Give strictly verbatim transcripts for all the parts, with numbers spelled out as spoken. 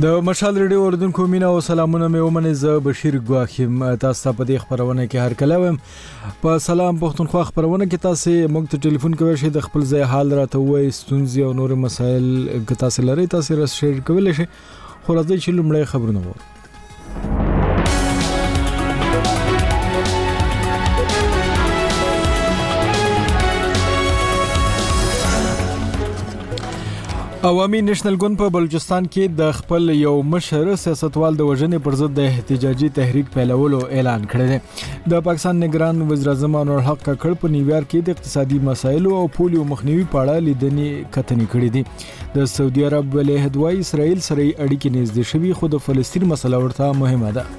د مشال ریډیو اوردونکو مینا او سلامونه مې ومنه ز بشیر ګواخیم تاسو په دې خبرونه کې هر کله وم په سلام پښتونخوا خبرونه کې تاسو موږ ته ټلیفون کوئ شئ د خپل ځای حال راته وایي ستونزې او نور مسایل که تاسو لرئ تاسو را شیر کولای شئ خو راځي چې لومړی خبرونه وو عوامي نېشنل ګوند په بلوچستان کې د خپل یو مشر سیاستوال د وژنې پر ضد د احتجاجي تحریک پیلولو اعلان کړی دی د پاکستان نگران وزیر اعظم انور الحق کاکړ په نیویارک کې د اقتصادي مسایلو او پولیو مخنیوي په اړه لیدنې کتنې کړې دي د سعودي عرب ولایت دوی اسرائیل سره اړیکې نږدې شوي خو د فلسطین مسله ورته مهمه ده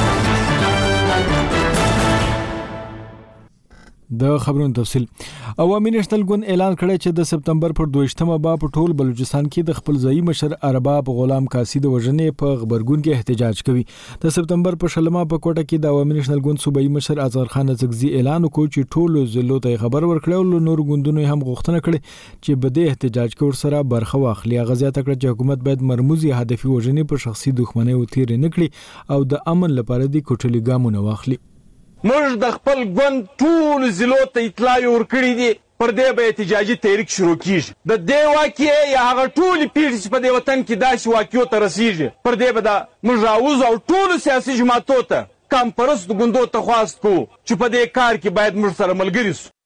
د خبرونو تفصیل عوامي نېشنل ګوند اعلان کړی چې د سپتمبر پر دویشتمه به په ټول بلوچستان کې د خپل ځایي مشر ارباب غلام قاصد د وژنې په خبرګون کې احتجاج کوي د سپتمبر په شلمه په کوټه کې د عوامي نېشنل ګوند صوبایي مشر اصغر خان ازغزي اعلان وکړ چې ټول ضلعو ته خبر ورکړل او نور ګوندونو هم غوښتنه کړې چې بده احتجاج کول سره برخه واخلي غزيات کړ چې حکومت باید مرموزي هدفي وژنې په شخصي دښمنۍ او تیر نه کړي او د امن لپاره د کوټلي ګامونه واخلي موږ د خپل ګوند ټول ضلعو ته اطلاع ورکړې دي پر دې به احتجاجي تحریک شروع کیږي د دې واقعې یا هغه ټول پیښې په دې وطن کې داسې واقعو ته رسیږي پر دې به د موږ راوځو او ټول سیاسي جماعتو ته کمپرست ګوندو ته خواست کوو چې په دې کار کې باید موږ سره ملګري سو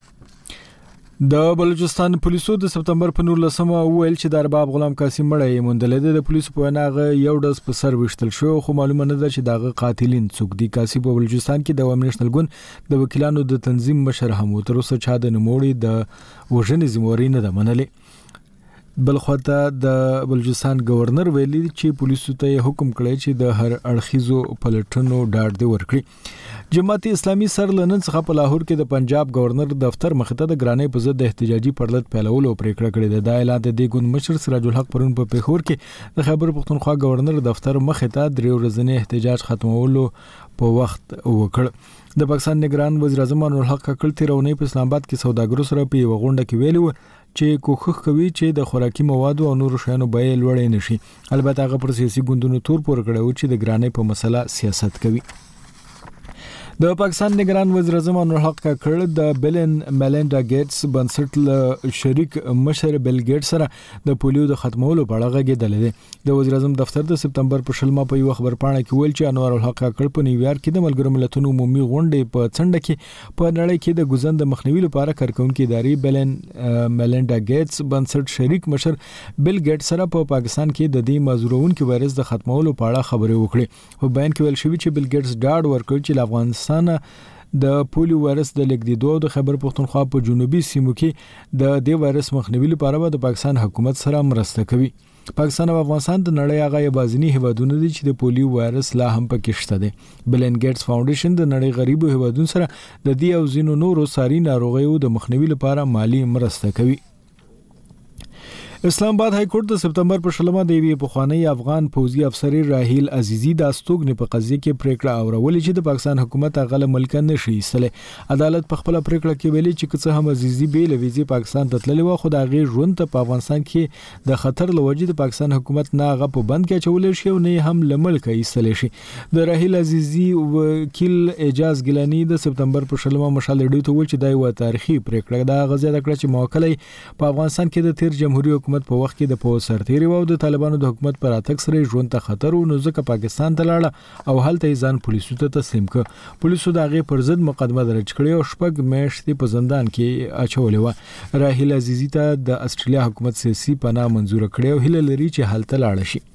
د بلوچستان پولیسو د سپتمبر په نولسمه ویل چې د ارباب غلام قاسم مړی موندل د پولیسو په ناغه یو ډز په سر وشتل شو خو معلومه نه ده چې دغه قاتلین څوک دي قاسم په بلوچستان کې د عوامي نېشنل ګوند د وکیلانو د تنظیم مشر هم تر اوسه چا د نموړي د وژنې ذمہواری نه ده منلې بلخواته د بلوچستان گورنر ویلي چې پولیسو ته حکم کړی چې د هر اړخیزو پلټنو ډاډ دی ورکړي جماعت اسلامي سر لنن څخه په لاهور کې د پنجاب گورنر دفتر مخته د ګرانۍ په ضد احتجاجي پرلط پیلولو پریکړه کړې ده د اعلان د دې ګوند مشر سراج الحق پرون په پیښور کې د خیبر پختونخوا گورنر دفتر مخته درې ورځې احتجاج ختمولو په وخت وکړ د پاکستان نگران وزیر اعظم انور الحق کاکړ تیرونی په اسلام آباد کې سوداګرو سره په یو غونډه کې ویلو چې کوښښ کوي چې د خوراکي موادو او نورو شیانو بیې لوړې نشي البته هغه پر سیاسي ګوندونو تور پور کړو چې د ګرانۍ په مسله سیاست کوي د پاکستان نگران وزیر اعظم انور الحق کاکړ د بیلن میلینډا ګیټس بنسټ له شریک مشر بیل ګیټس سره د پولیو د ختمولو په اړه غږېدل دي د وزیر اعظم دفتر د سپتمبر په شلمه په یو خبر پاڼه کې ویل چې انور الحق کاکړ په نیویارک کې د ملګرو ملتونو عمومي غونډې په څنډه کې په نړۍ کې د ګوزند مخنیوي لپاره کارکونکو ادارې بیلن میلینډا ګیټس بنسټ شریک مشر بیل ګیټس سره په پاکستان کې د دې مازورونکو وایرس د ختمولو په اړه خبرې وکړې په بیان کې ویل شوی چې بیل ګیټس ډاډ ورکړ چې افغانستان د پولیو وایرس د لیکدیدو د خیبر پختونخوا په جنوبي سیمو کې د دې وایرس مخنیوي لپاره د پاکستان حکومت سره مرسته کوي پاکستان او افغانستان د نړۍ هغه یوازینی هیوادونه دي چې د پولیو وایرس لا هم پکې شته دي بلن ګیټس فاونډیشن د نړۍ غریبو هیوادونو سره د دې او زینو نورو ساري ناروغیو د مخنیوي لپاره مالی مرسته کوي اسلام آباد های کورټ د سپتمبر په شلمه د یوې پخوانی افغان پوځي افسر راهیل عزیزی د استوګنې په قضیه کې پریکړه اورولې چې د پاکستان حکومت هغه ملک نشي ایستلې عدالت په خپل پریکړه کې ویلي چې که څه هم عزیزی به لویزي پاکستان ته تللی و خو د غیر ژوند ته په افغانستان کې د خطر لوجې د پاکستان حکومت نه هغه په بند کې چولې شي او نه هم لملک ایستلې شي د راهیل عزیزی وکیل اجاز ګلانی د سپتمبر په شلمه مشال ډیو ته ویل چې دا یو تاریخي پریکړه ده غزا د کړ چې موکلې په افغانستان کې د تیر جمهوریت حکومت په وخت کې د پوز سرتیری او د طالبانو د حکومت پر اتک سره ژوند ته خطر او نو ځکه پاکستان ته لاړه او هلته ځان پولیسو ته تسلیم کړ پولیسو دغه پر ضد مقدمه درج کړې او شپږ میاشتې په زندان کې اچولې و راهیل عزیزی ته د استرالیا حکومت سیاسي پناه منزور کړې او هله لري چې هلته لاړ شي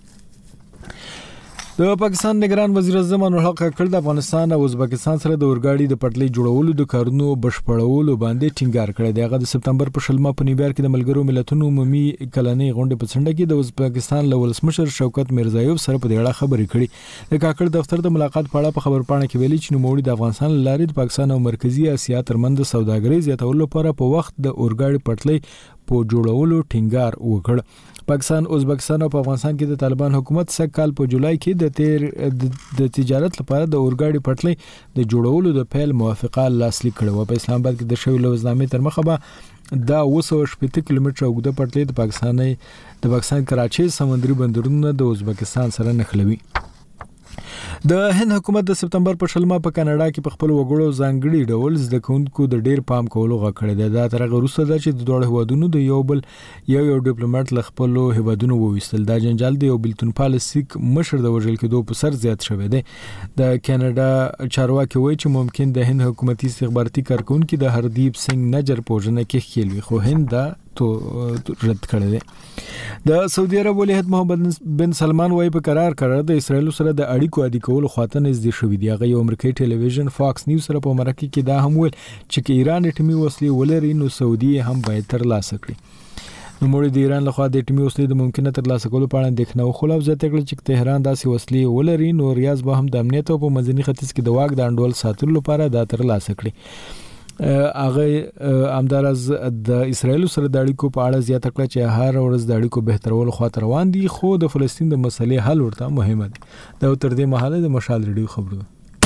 د پاکستان نگران وزیر اعظم انور الحق کاکړ د افغانستان او ازبکستان سره د اورګاډي د پټلۍ جوړولو د کارونو بشپړولو باندې ټینګار کړی دی هغه د سپتمبر په شلمه په نیویارک کې د ملګرو ملتونو عمومي کلنۍ غونډې په څنډه کې د ازبکستان له ولسمشر شوکت میرزایوف سره په دې اړه خبرې کړې د کاکړ دفتر د ملاقات په اړه په خبر پاڼه کې ویلي چې نوموړي د افغانستان لارې د پاکستان او مرکزی اسیا ترمنځ سوداګري زیاتولو لپاره په وخت د اورګاډي پټلۍ په جوړولو ټینګار وکړ. پاکستان، ازبکستان او افغانستان کې د طالبان حکومت سږ کال په جولای کې د تیر د تجارت لپاره د اورګاډي پټلۍ د جوړولو د پیل موافقه لاسلیک کړې و. په اسلام آباد کې د شوی لوزنامې تر مخه به دا اوه سوه شپږ کیلومتره اوږده پټلۍ د پاکستاني د پاکستان کراچۍ سمندري بندرونو د ازبکستان سره نښلوي. د هند حکومت د سپتمبر په شلمه په کاناډا کې په خپل وګړو ځانګړي ډول زده کوونکو د ډیر پام کولو غوښتنه کړې ده. دا تر هغه وروسته ده چې د دوه هیوادونو د یو بل یو یو ډیپلوماټ له خپل هیوادونو وویستل. دا جنجال د یو بلتون پالیسیک مشر د وژل کېدو په سر زیات شوی دی. د کاناډا چارواکي وایي چې ممکن د هند حکومتي استخباراتي کارکونکو د هردیپ سنگ نجر په وژنه کې ښکیل وي، خو هند دا تو رد کړی دی. د سعودي عرب ولی عہد محمد بن سلمان وايي په قرار قرار د اسرایل سره د اړیکو عادي کولو خاطر نږدې شوی دی. هغه یو امریکایي ټلویزیون فاکس نیوز سره په مرکه کې دا هم ویل چې کې ایران اټومي وسلې ولري نو سعودي هم باید ترلاسه کړي. نو موږ د ایران لخوا د اټومي وسلې د ممکنه ترلاسه کولو په اړه اندېښنه وخلو ځکه چې تهران داسې وسلې ولري نو ریاض به هم د امنیت او په منځني ختیځ کې د واک د انډول ساتلو لپاره دا ترلاسه کړي. هغه امدارز د اسرایل سره د اړیکو په اړه زیاته کړه چې هر ورځ د اړیکو بهترولو خاطر روان دي، خو د فلسطین د مسلې حل ورته مهمه دی. دا تر دې مهاله د مشال ریډیو خبرو.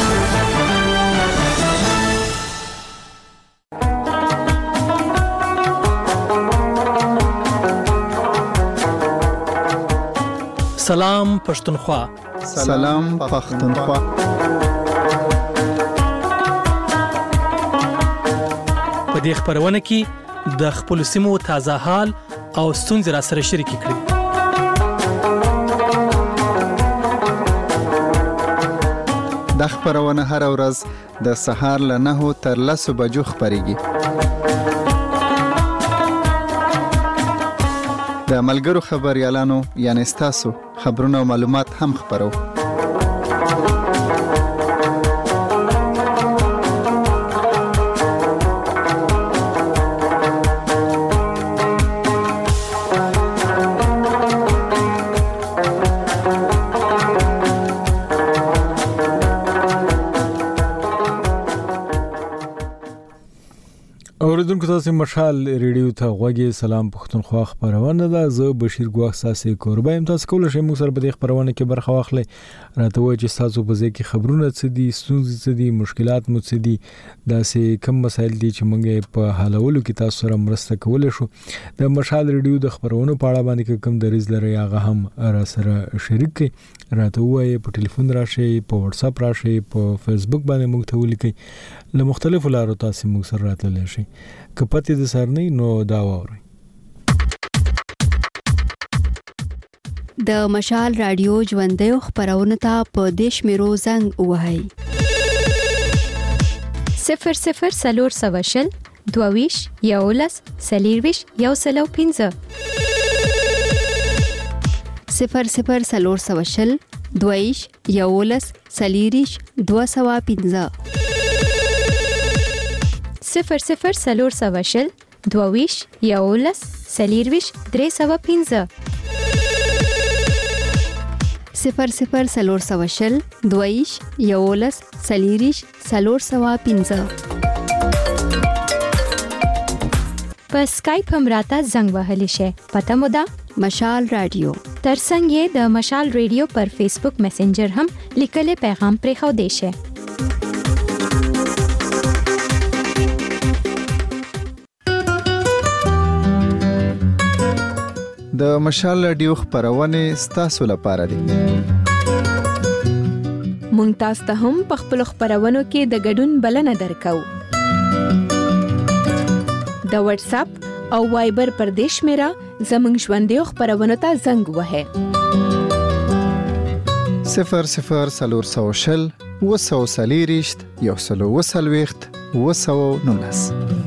سلام پښتونخوا. سلام پښتونخوا. په دې خبرونه کې د خپل سیمو تازه حال او ستونزې را سره شریک کړي. د خبرونه هر ورځ د سهار له نهو تر لسو بجو خبريږي. د ملګرو خبريالانو یعنی تاسو خبرونه او معلومات هم خبرو. اوریدونکو تاسو مشال ریډیو ته غوږی. سلام پښتونخوا خبرونه ده. زه بشیر ګواخ ساسي کوربه ام. تاسو کولای شئ موږ سره په دې خبرونه کې برخه واخلئ. راته وایي چې تاسو په ځای کې خبرونه څه دي، ستونزې څه دي، مشکلات مو څه دي، دا سه کوم مسایل دي چې موږ په حلولو کې تاسو سره مرسته کولای شو. د مشال ریډیو د خبرونو په اړه باندې کوم دریځ لري هغه هم را سره شریک کړئ. راته وایي په ټلیفون راشي، په واتس اپ راشي، په فیسبوک باندې موږ ته ولیکئ. له مختلفو لارو تاسو موږ سره راتللی شئ. کپتی د سرنی نو دا ووري. د مشال رادیو ژوندې خبرونه ته په دیش میرو زنګ وهاي صفر صفر سلور سواشل دوویش یولس سلیرویش یو سلو پینزه صفر صفر سلور سواشل دوویش یولس سلیریش دو سوا پینزه صفر صفر سلور سواشل دوویش یولس سلیرویش درې سوا پینزه صفر صفر سلور سواشل دوویش یولس سلیریش سلور سوا پینزه. په سکایپ هم راته زنګ وهلی شي. پته مو ده مشال رادیو. ترڅنګ یې د مشال ریډیو پر فیسبوک میسنجر هم لیکلي پیغام پرې خو دی شي. د مشال رادیو خبرونه ستاسو لپاره دي. مونږ تاسو ته هم په خپل خبرونو کې د ګډون بلنه درکو. د واتس اپ او وایبر پر دیش میرا زمنګ ژوندې خبرونه ته زنګ وهه. صفر صفر سلور سوشل وسو سلیریشت یو سلو وسلويخت وسو نونس.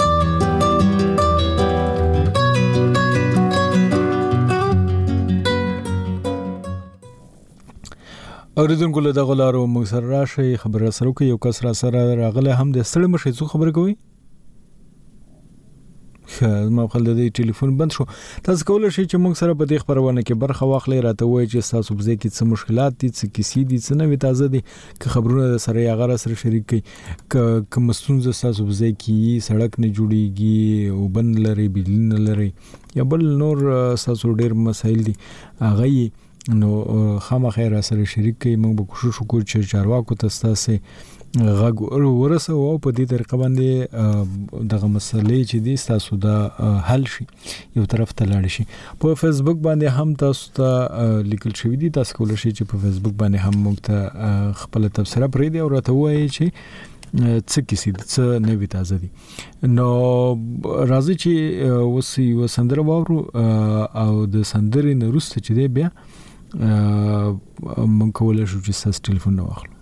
اوریدونکو له دغه لارو موږ سره راشي خبر سره کوي. یو کس را سره راغله هم د ستړي مشي څو خبر کوي. ما خپل د ټلیفون بند شو. تاسو کولای شئ چې موږ سره په دې خبرونه کې برخه واخلئ، راته وایي چې تاسو په ځای کې څه مشکلات دي، څه کیسې دي، څه نوې تازه دي، که خبرونه د سره یا غره سره شریک کړئ. که کوم ستونزه تاسو په ځای کې سړک نه جوړیږي او بند لري، بجلی نه لري یا بل نور تاسو ډېر مسایل دي هغه نو خامخا را سره شریک کړئ. موږ به کوشش وکړو چې چارواکو ته تاسو غږ ورسو او په دې طریقه باندې دغه مسلې چې دي تاسو دا حل شي، یو طرف ته لاړ شي. په فیسبوک باندې هم تاسو ته لیکل شوی دي، تاسو کولای شئ چې په فیسبوک باندې هم موږ ته خپل تبصره پرې دی او راته وایي چې څه کیسې دي، څه نوې تازه دي. نو راځي چې اوس یو سندره واورو او د سندرې نه وروسته چې دی بیا موږ کولای شو چې تاسو ټلیفون واخلو.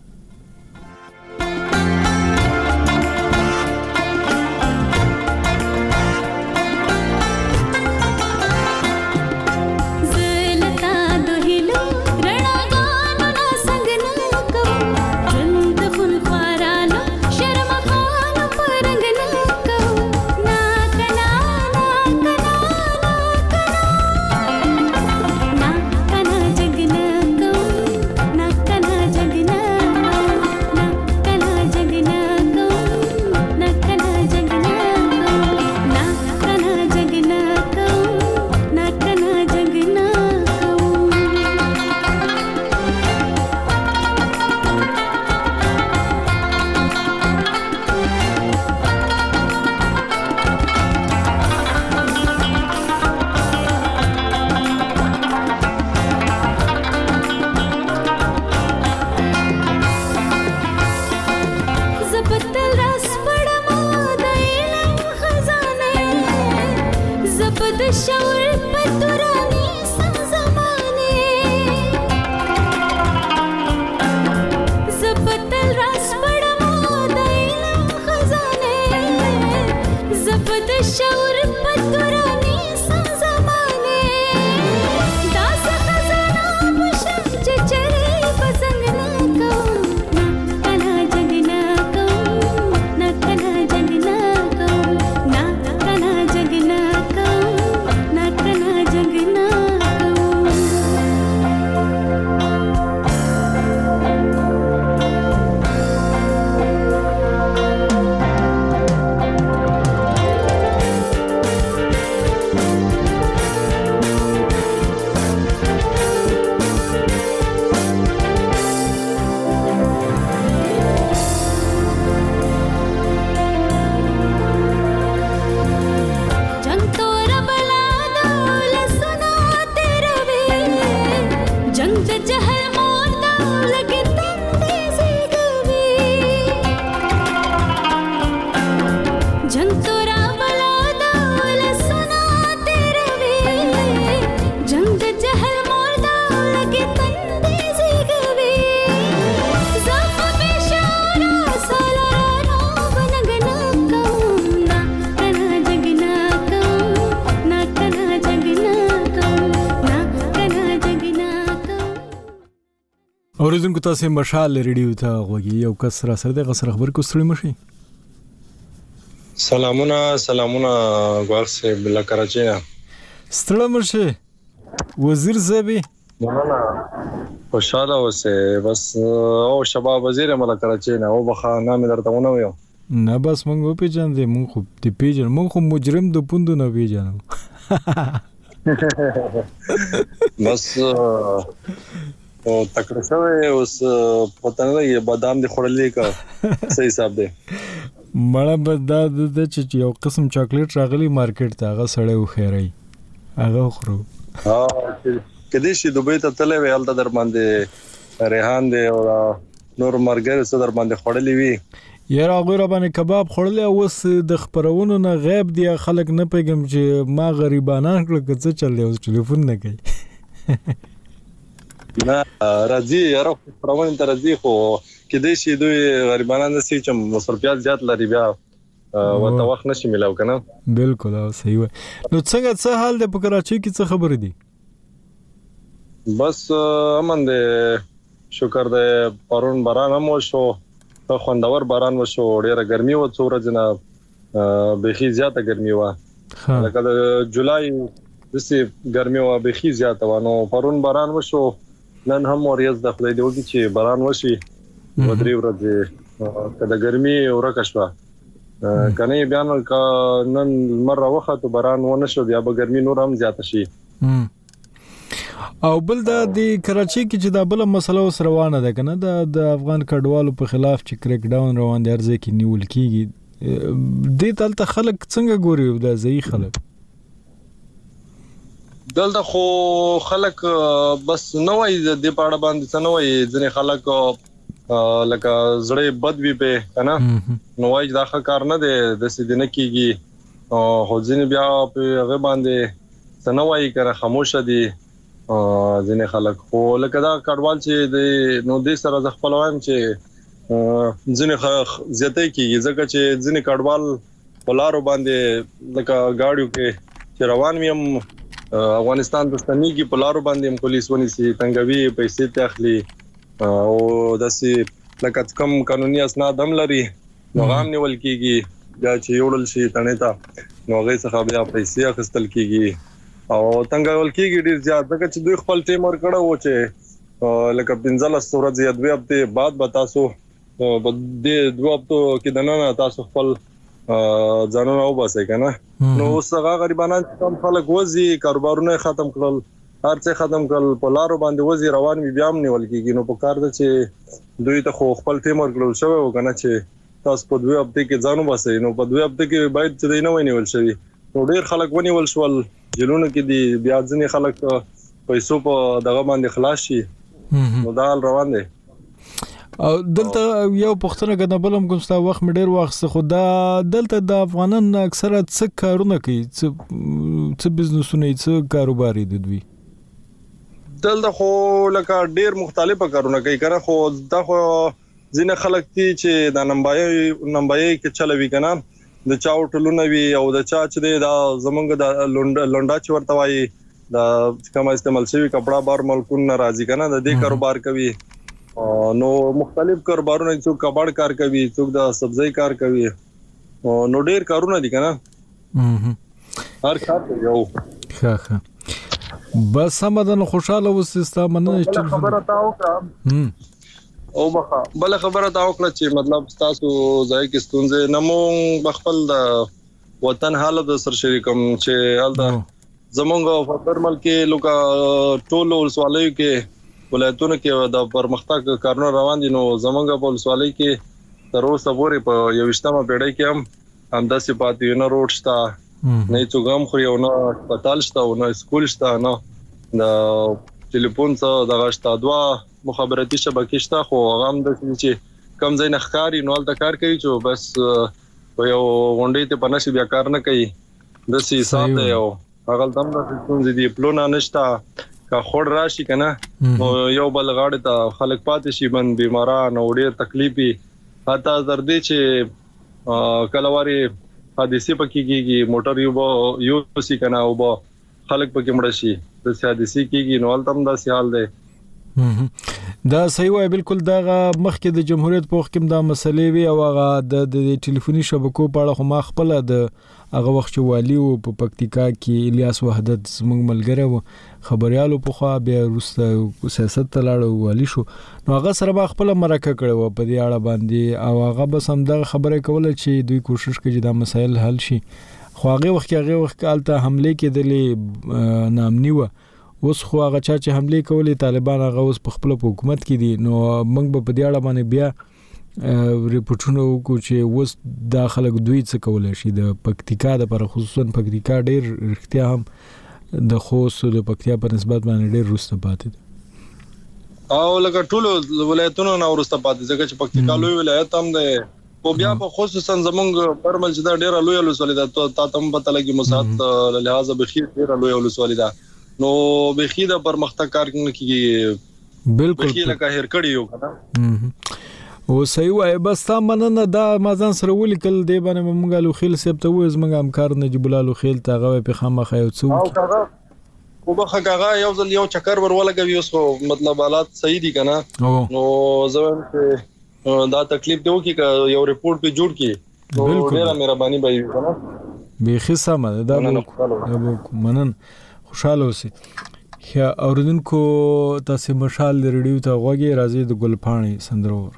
اوریدونکو تاسو مشال ریډیو ته غوږی یو کس را سره د غسر خبر کو ستړي مشي. سلامونه سلامونه غوښه بل کراچي نه ستړي مشي وزیر زبي مولانا خوشاله اوسه بس او شباب وزیر مل کراچي نه او بخا نام درته ونه ویو نه بس مونږ په جان دې مونږ خو دې پیژن مونږ خو مجرم د پوندو نه پیژنو بس او تکړه شوی اوس پته نه یې بادام دي خورلې کا صحیح حساب دی مړه بدا د چې یو قسم چاکلیټ راغلی مارکیټ ته هغه سړی و خیرای هغه خورو ها کدي شي دوبه ته تلې ویل د در باندې ریحان دی او نور مرګر څه در باندې خورلې وی یاره هغه را باندې کباب خورلې اوس د خبرونو نه غیب دی خلک نه پیګم چې ما غریبانان کړه څه چل دی اوس ټلیفون نه کوي نه راځي یاره پرون تر راځي خو کدي شي دوی غریبانان نشي چې مصرفيات زیات لري بیا وته وخت نشي ملاو کنه بالکل صحیح و نو څنګه څه حال د کراچي کې څه خبر دي بس امن دې شکر دې پرون باران مو شو خوندور باران وشو ډیره ګرمي و څو ورځې نه بهي زیاته ګرمي و لکه د جولای دسي ګرمي او بخي زیاته و نو پرون باران وشو نن هم وريز د خدای دی وږي چې باران وشي و درې ورځې کله ګرمي ورکه شو کنه بیان کا نن مره وخت باران ونه شو بیا به ګرمي نور هم زیاته شي. او بل د کراچي کې چې دا بل مسله وس روانه ده کنه د افغان کډوالو په خلاف چې کریک ډاون روان دي ارزه کې نیول کیږي د تلته خلک څنګه ګوري دا ځای خلک دلته خو خلک بس نو وای د پاړه باندې څنګه وای ځنې خلک لکه زړې بد وی په کنه نو وای دا ښه کار نه دی د سیدنه کیږي او ځنې بیا په هغه باندې څنګه وای کنه خاموشه دي ځنې خلک خو لکه دا کډوال چې د نو د سره ځ خپل وایم چې ځنې زیاتې کیږي ځکه چې ځنې کډوال پلارو باندې لکه گاډیو کې چې روان ویم افغانستان د ستنیږي پلارو باندې هم پولیس ونیسي تنګوي پیسې تخلي او داسي لکه کم قانوني اسناد هم لري نو غام نیول کیږي بیا چې یوړل شي تنه تا نو غي څخه بیا پیسې اخستل کیږي او تنګول کیږي ډیر زیات دغه چې دوی خپل ټیم ور کړه و چې لکه پنځله سورج یا دوی هفته بعد به تاسو په دې دوه هفتو کې دنه تاسو خپل ځانونه وباسئ کنه نو اوس هغه غریبانان کم خلک وځي کاروبارونه ختم کړل هر څه ختم کړل په لارو باندې وځي روان وي بیا هم نیول کیږي نو په کار ده چې دوی ته خو خپل ټیم ور کړل شوی و کنه چې تاسو په دوه هفته کې ځانو وباسئ نو په دوه هفته کې باید چې دی نه ونیول شي نو ډیر خلک ونیول شول جلونه کې دي بیا ځنې خلک پیسو په دغه باندې خلاص شي نو دا روان دي. او دلته یو پښتنه کنه بلم کوم ستا وخت مې ډیر وخت خو دا دلته د افغانان اکثره څه کارونه کوي څه څه بزنسونه څه کاروبار دي دوی دلته خو لکه ډیر مختلفه کارونه کوي کنه خو دا خو ځینې خلک دي چې د نمبای نمبای کې چلوي کنه د چا ټلونه وی او د چا چې دا زمونږ د لونډا چې ورته وایي د کوم استعمال شوی کپڑا بار ملکون ناراضي کنه د دې کاروبار کوي نو مختلف کاروبارونه څوک کباړ کار کوي څوک د سبزی کار کوي نو ډیر کارونه دي کنه هر کار یو ښه ښه بس سمدن خوشاله وسستا مننه چې خبره تاو کړم او بخا بل خبره تا وکړه چې مطلب تاسو ځای کې ستونزې نمو بخپل د وطن حالت سر شریکم چې الدا زمونږ په پرمل کې لوکا ټول ولسوالۍ کې ولایتونو کې د پرمختګ کارونه روان دي نو زمونږ په ولسوالۍ کې تر اوسه پورې په یوشتمه پیړۍ کې هم همداسې پاتې نه روډ شته نه څوګم خو یو نه هسپتال شته او نه سکول شته نه د ټلیفون څخه دغه شته دوا مخابراتي شبکې شته خو هغه هم د چې کم ځای نه ښکاری نو د کار کوي چې بس په یو غونډې ته پنځه بیا کار نه کوي د سي ساته یو هغه تم د څنګه دی پلونا نشتا کا خور راشي کنه نو یو بل غاړه ته خلک پاتې شي بند بیماران او ډېر تکلیفي حتی تر دې چې کلواري حادثه پکې کیږي موټر یو یو سي کنه او خلک پکې مړ شي د حادثه کیږي نو تم دا سیال دی دا صحیح وای بالکل دا مخکې د جمهوریت په وخت کې دا مسلې وی او هغه د ټلیفوني شبکو په اړه خو ما خپل د هغه وخت چې والی او په پکتیکا کې الیاس وحدت زموږ ملګری و خبريالو په خوا بیا روسته سیاست تلاړو والی شو نو هغه سره ما خپل مرکه کړو په دې اړه باندې او هغه بس هم دا خبره کوله چې دوی کوشش کوي چې دا مسایل حل شي خو هغه وخت هغه وخت کالته حمله کېدلې نامنی و اوس خو هغه چا چې حمله کولې طالبان هغه اوس په خپل حکومت کې دي نو موږ په دې اړه باندې بیا ریپورتونه وکړو چې اوس د خلک دوی څه کولای شي د پکتیکا د پر خصوصا پکتیکا ډیر اړتیا هم د خوست د پکتیا په نسبت باندې ډیر روسته پاتې دي او لکه ټول ولایتونو نه ورسته پاتې ځکه چې پکتیکا لوی ولایت هم ده او بیا په خصوصا زمونږ پرمل چې دا ډیر لوی ولسوالۍ ده تا تم پته لګي مساحت لحاظ بخیر ډیر لوی ولسوالۍ ده نو بخی د پرمختګ کار کوي بالکل بخی لکه هر کړي یو کنه او صحیح وای بس تا مننه دا مازن سره ولیکل دی باندې موږ له خیل سیب ته وز موږ همکار نجیب الله له خیل ته غوې په خامخا یو څو او کاغه او بخه کاغه یو ځل یو چکر ور ولګوي اوس مطلب حالات صحیح دي کنه نو زوم ته دا تکلیف دی وکي یو ریپورت په جوړ کی نو ډیره مهرباني به کنه بیخي سمه ده. دا به منن خوشاله اوسئ. ښه اوریدونکو تاسو مشال ریډیو ته غوږی راځي د ګلپاڼې سندرور.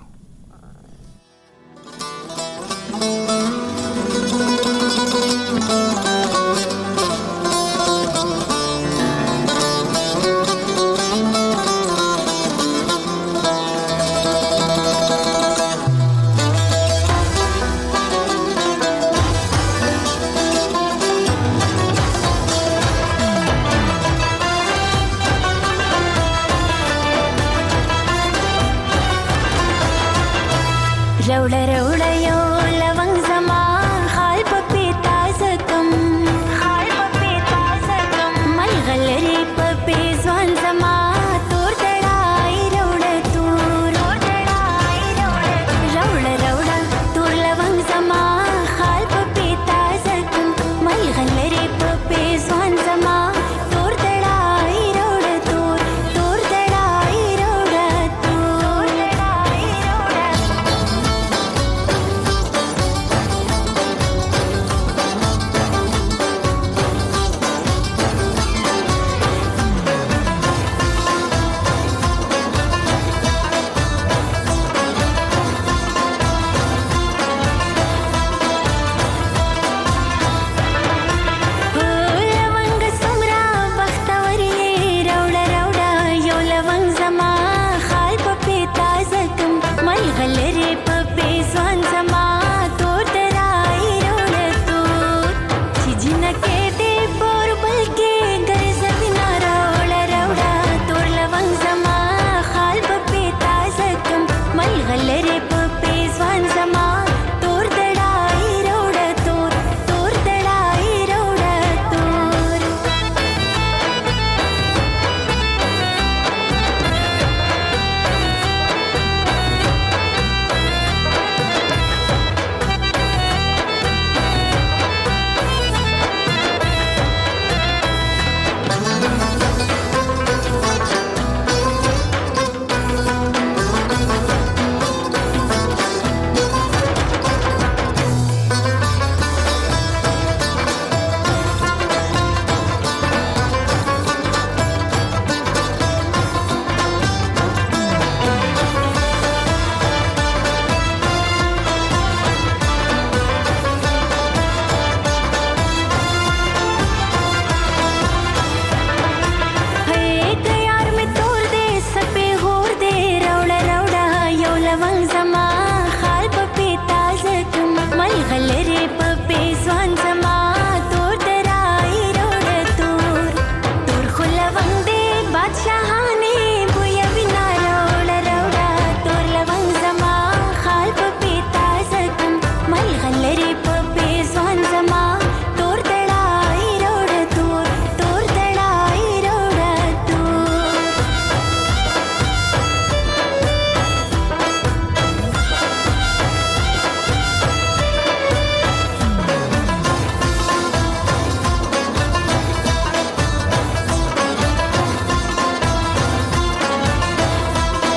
रौड़ा रौड़ा यो लवंग जमा खाल पपी ताजकम खाल पपी ताजकम मल गलरी पपी जवान जमा तोर दड़ाई रौड़ा तूर दड़ाई रौड़ा रौड़ा रौड़ा तोर लवंग जमा खाल पपी ताजकम मल गलरी पपी जवान जमा तोर दड़ाई रौड़ा तूर तोर दड़ाई रौड़ा तूर दड़ाई रौड़ा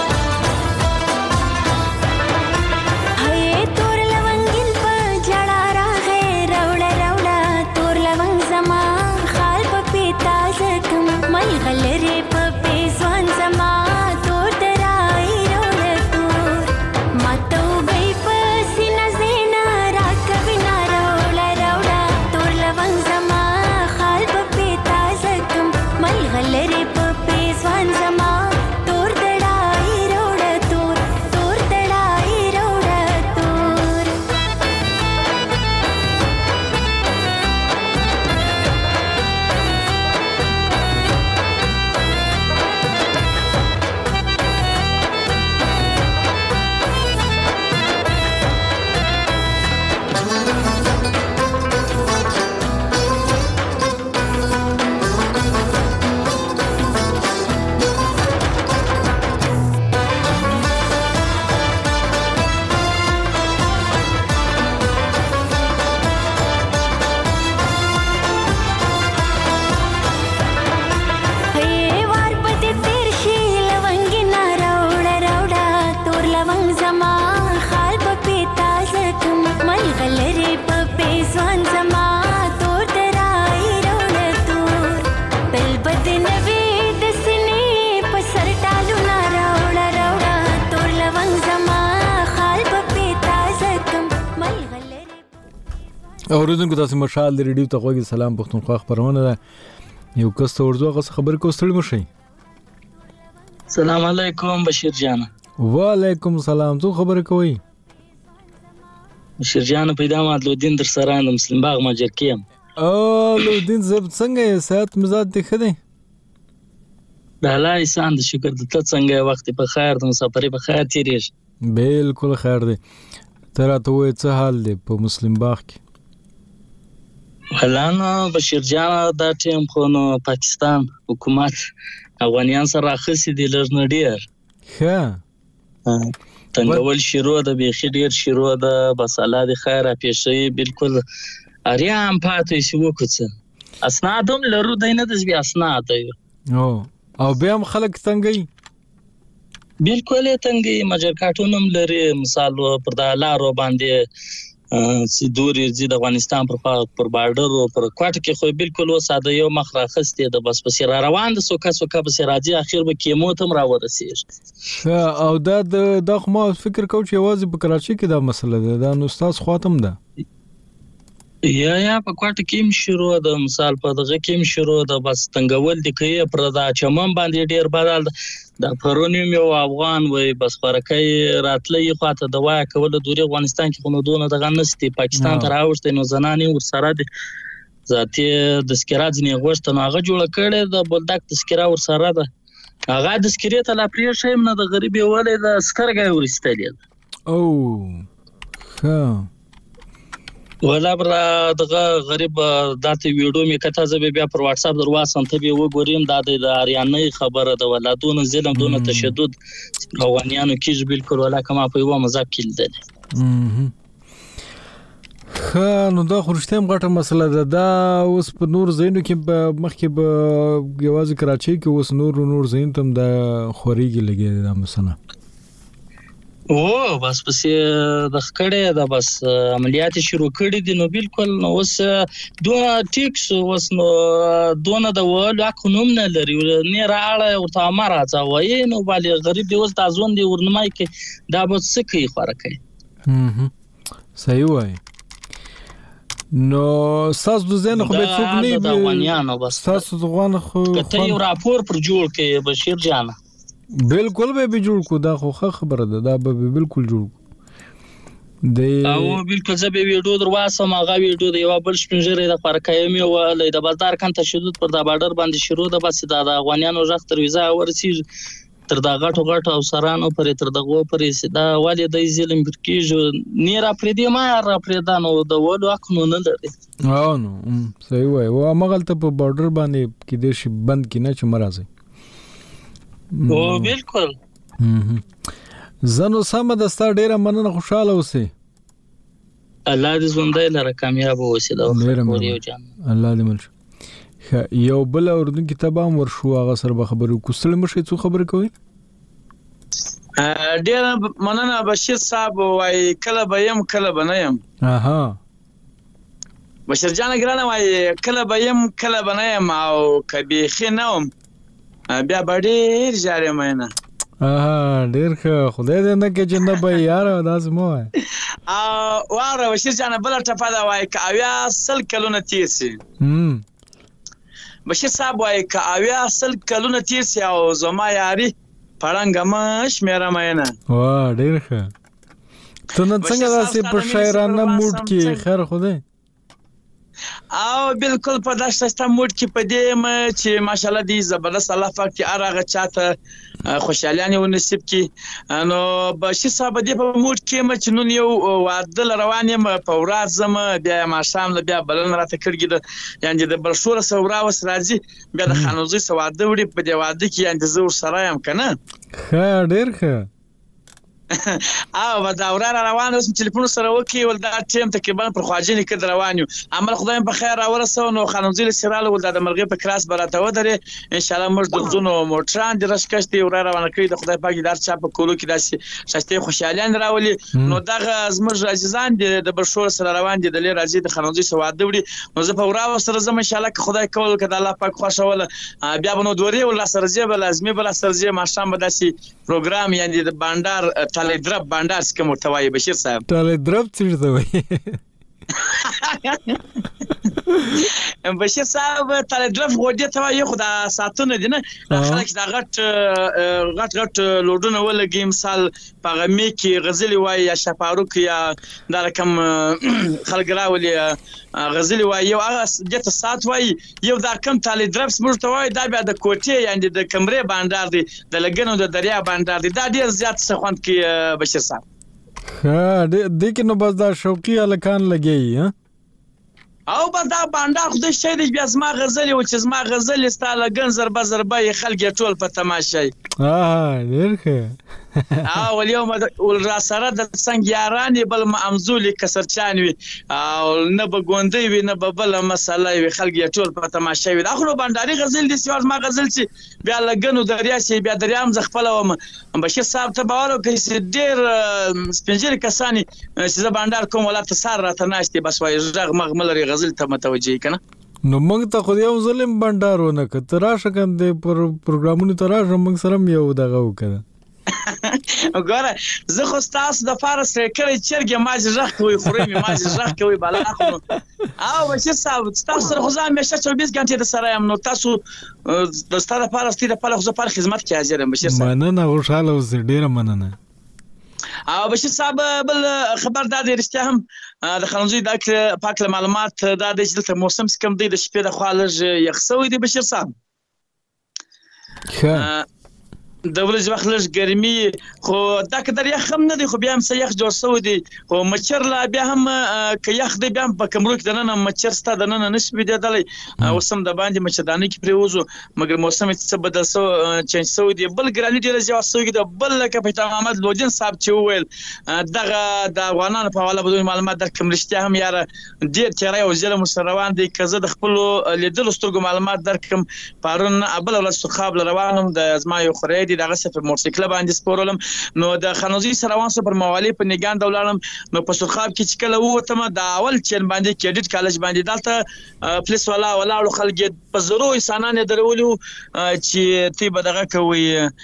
जड़ा اوریدونکو تاسو مشال د ریډیو ته غوږی سلام پښتونخوا خبرونه ده یو کس ته ورځو غوښه خبر کوستل مشي. السلام علیکم بشیر جان. وعلیکم السلام. تو خبر کوي بشیر جان پیدا مادلودین در سره د مسلم باغ ماجر کیم. او لودین زب څنګه سات مزاج دی خدای د الله احسان د شکر د ته څنګه وخت په خیر د مسافرې په خیر تیریش. بالکل خیر دی. تر ته وې څه حال دی په مسلم باغ کې؟ هلانو بشیر جان دا ټیم خو نو پاکستان حکومت افغانیان سره راخصي دي لږ نه ډیر ښه تنګول شروع ده بیخي ډیر شروع ده بس الله دې خیر اپېښوي بالکل اریام پاتې شي وکړه اسناد هم لرو دی نه د اسناد دی او او بیا هم خلک تنګي بالکل یې تنګي مجر کارټون هم لري مثال پر د لارو باندې چې دوري زی د افغانستان پر پر بارډر او پر کوټ کې خو بالکل وساده یو مخ راخسته د بس پس را روان د سوکا سوکا بس راځي اخر به کیمو تم را ورسیږي. او دا د خو ما فکر کوم چې یوازې په کراچي کې دا مسله ده دا نو استاد خاطم ده یا یا په کوټ کې هم شروع د مثال په دغه کې هم شروع د بس تنګول د کوي پر دا چمن باندې ډیر بدل د پرونیوم یو افغان وای بس فرقای راتلې خواته د وای کول دوری افغانستان کې خو دونه دغه نستی پاکستان ته راوښته نو زنانې ور سره دي ذاتي د سکرات نه غوښته نو هغه جوړ کړي د بولدک د سکرا ور سره ده هغه د سکریت لا پرې شیم نه د غریبي ولې د سکرګای ورستلې او ها ولا بر دغه غریب داته ویډیو می کته زبې بیا پر واتس اپ درواسم ته به وګوریم دا د اریانې خبره ده ولا دون ظلم دون تشدد روانيانو کې بالکل ولا کما په یو مذاق کېدل. خا نو دا خورشتم غټه مسله ده دا اوس په نور زینو کې په مخکې به یوازې کراچي کې اوس نور نور زین تم دا خوريږي لګي دا مسله او بس پسې د خکړې د بس عملیات شروع کړي دي نو بالکل نو اوس دوه ټیکس اوس نو دونه د ول قانون نه لري نه راړه او ته امر راځوي نو بالي غریب دی اوس د ځون دی ورنمای کې دا به څه کوي خورکه هم صحیح وای نو ساس د زین خو به څوک نه د افغانانو بس ساس دغه خو کته یو راپور پر جوړ کې بشیر جان بالکل به به جوړ کو دا خو خبره ده دا به بالکل جوړ دی او بالکل زه به ویډیو درواسم هغه ویډیو د یو بل شپنجره د فرقایم یو ولې د بازار کان تشدد پر د بارډر باندې شروع ده بس د افغانانو ځخ تر ویزا ورسی تر دا غټو غټو او سرانو پر تر دغه پر سدا والي د ظلم پر کیږي نه را پردي ما را پردانو د ولو قانون نه لري او نو صحیح وای او مغلطه په بارډر باندې کې د شي بند کې نه چې مرزه او بالکل زنو سم د ستا ډیره مننه خوشاله اوسې الله دې ژوندۍ لره کامیاب اوسې دا یو جان الله دې منشي یو بل اردن کتابام ورشو هغه سره به خبرو کوستل مشي څو خبر کوي ډیره مننه بشیر صاحب وای کله به يم کله به نه يم اها بشیر جان ګرانه وای کله به يم کله به نه يم او کبي خنوم بیا باندې جاري مینه اه ډیر ښه خدای دې نه کې چې نه به یار داس مو ا واره بشیر جان بل ټپه دا وای ک اویا سل کلونه تیسي هم بشیر صاحب وای ک اویا سل کلونه تیسي او زما یاري پړنګ مش میرا مینه وا ډیر ښه ته نن څنګه داسې په شاعرانه موډ کې خیر خدای او بالکل په داسې موډ کې پدې م چې ماشالله دې زبردست الله پاک دې ارغه چاته خوشاليانه و نصیب کې نو بشي صاحب دې په موډ کې م چې نن یو واده روان یم په ورځ زم بیا ما شام له بیا بلن راته کړګید یعنی د بلشور سورا وس راځي بیا د خانوزي سواده وړي په دې واده کې یعنی زور سره يم کنه ښه ډیر ښه او دا وراره روان اوس ټلیفون سره وکي ول دا ټیم تقریبا پر خواجینې کې روانیو عمل خدای په خیر راورسو نو خانوزي سراله ول د مرغې په کراس براته ودرې ان شاء الله موږ د زونو موټران د رشکشتي وراره روان کړی د خدای پاک دار چا په کولو کې داسې شته خوشاليان راولي نو دغه زموږ عزیزان د بشور سره روان دي د لې راځي د خانوزي سواده وړي نو زه په وراره سره زم ان شاء الله خدای کول کده الله پاک خوشاله بیا بنو دوري ول سره زی بل لازمي بل سره زی ما شام بداسي پروګرام یعنی د بانډار تالی درب بانډار څخه مرتوی بشیر صاحب تالی درب څه ته وایي بشیر صاحب تل درف غوډه ته یو خدا ساتونه دي نه خلک دا غټ غټ غټ لوډونه ولګي مثال په می کې غزلی وای یا شپاروک یا دا رقم خلک راولي غزلی وای یو هغه دته سات وای یو دا کم تل درف سمړ ته وای دا بیا د کوټې یعنی د کمرې باندې دي د لګنو د دریا باندې دي دا ډیر زیات څه خوند کې بشیر صاحب ها د کې نو بس دا شوقي الکان لګي ها او بس دا باندې خو د شي د بیا زما غزل او چې زما غزل ستاله ګنزر بزر به خلک ټول په تماشای اه ډیر ښه او اليوم ول را سره د څنګه یارانې بل معمزول کسرچان وي او نه به ګوندې وي نه به بل مسله وي خلک ټول په تماشای وي دا خو باندې غزل دي چې ما غزل چې بیا لګنو دریا شي بیا دریام ز خپل وم بشیر صاحب ته باور کوي چې ډیر سپنجر کسانی چې باندې کوم ولا تسار را تناشتي بس وای ژغ مغمل غزل ته متوجي کنه نو موږ ته خو یو ظلم بندارونه کته راشه کنده پر پروګرامونو ته راشه موږ سره یو دغه وکړه وګوره زه خو تاسو د فارس کړي چرګ ما ژغ کوي خوري ما ژغ کوي بالا خو او بشیر صاحب تاسو سره خو ځم مشه چوبیس غنټه د سره یم نو تاسو د ستاره فارس تی د په خو پر خدمت کې حاضر یم بشیر صاحب مننه خوشاله اوس ډیره مننه او بشیر صاحب بل خبر دا دی رښتیا هم د خلنځي د پاک معلومات دا د دلته موسم کم دی د شپې د خالج یخسوي دی بشیر صاحب ښه د ورځې وخت لږ ګرمي خو دا کدر یخ هم نه دی خو بیا هم سه یخ جوړ شوی دی خو مچر لا بیا هم که یخ دی بیا هم په کمرو کې دننه مچر ستا دننه نشي بيدلی اوس هم د باندې مچدانه کې پریوزو مګر موسم څه بدل سو چینج شوی دی بل ګرانی ډیر ځای شوی دی بل کپټان محمد لوجن صاحب چې ویل دغه د افغانانو په حواله بدون معلومات در کوم رښتیا هم یاره ډیر تیرای او ظلم روان دی کزه د خپل لیدل سترګو معلومات در کوم پرون ابل ولس خپل روانم د ازما یو خریدي دغه سفر موټرسایکل باندې سپورلم نو د خنوزي سروان سپر موالي په نگان دولارم نو په سرخاب کې چې کله وته د اول چین باندې کریډټ کالج باندې دلته پولیس ولا ولا خلک په زرو انسانان درولو چې تی به دغه کوي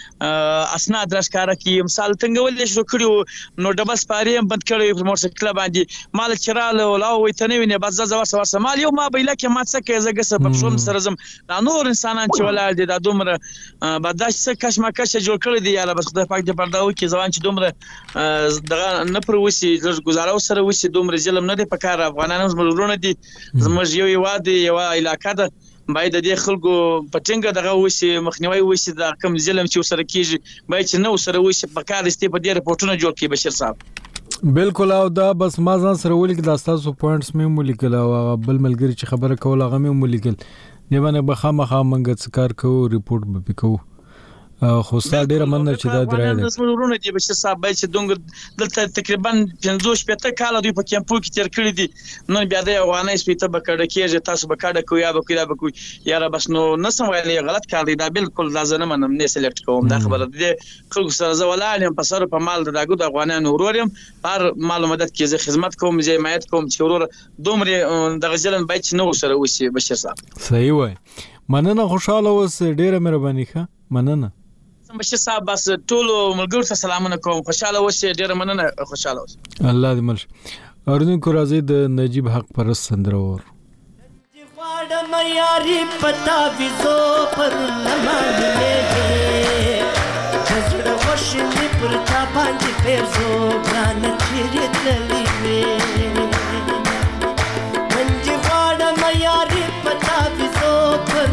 اسناد راشکاره کی مثال څنګه شو کړیو نو ډبل سپاریم بند کړی په موټرسایکل باندې مال چراله ولا وې تنوي نه بس زو سوا سمال یو ما بیل کې ما څه کې زګه سبب شوم سرزم دا نور انسانان چې ولا دي د دومره بداش څه کشمه کشه جوړ کړی دی یاره بس خدای پاک دې پرداو کې ځوان چې دومره دغه نه پر وسی گزارو سره وسی دومره ظلم نه دی په کار افغانانو زموږ دي زموږ یو یو دی یو علاقه ده باید د خلکو پټنګ دغه وسی مخنیوي وسی د کم ظلم چې سره کیږي باید چې نو سره وسی په کار استې په دې رپورټونه جوړ کړي بشیر صاحب بالکل او دا بس ما ځان سره ولیک د تاسو پوینټس مې مولیکل او بل ملګری چې خبره کوله هغه مې مولیکل نیونه بخامخه منګ څکار کوو ریپورت به وکړو خو ستاسو ډیره مننه چې دا درای ده د ورونه دی بشیر صاحب چې دونګ دلته تقریبا پنځوس پته کال دوی په کیمپو کې تیر کړی دي نو بیا د افغانۍ سپیته بکړه کېږي تاسو بکړه کوی یا بکوي یا بکوي یاره بس نو نسم ویلي غلط کار دی دا بالکل لازم منم نه سلیکټ کوم دا خبره دي خلکو سره زولالم په سر په مال دغه د افغانانو ورورم هر معلومات کې خدمت کوم چې حمایت کوم چې ورور دومره د غزلن باید نو سره وسی بشیر صاحب صحیح وای مننه خوشاله اوس ډیره مهرباني ښه مننه بشیر صاحب بس ټول ملګرو ته سلامونه کوم خوشاله اوسئ ډیر مننه خوشاله اوسئ الله دې مل اردوونکو راځي د نجیب حق پرست سندره ور واړه معیاري پتا ویزو پر نمانلې زړه وشلې پر تا باندې پېرزو ګران چیرې تللې وې منځ واړه معیاري پتا ویزو پر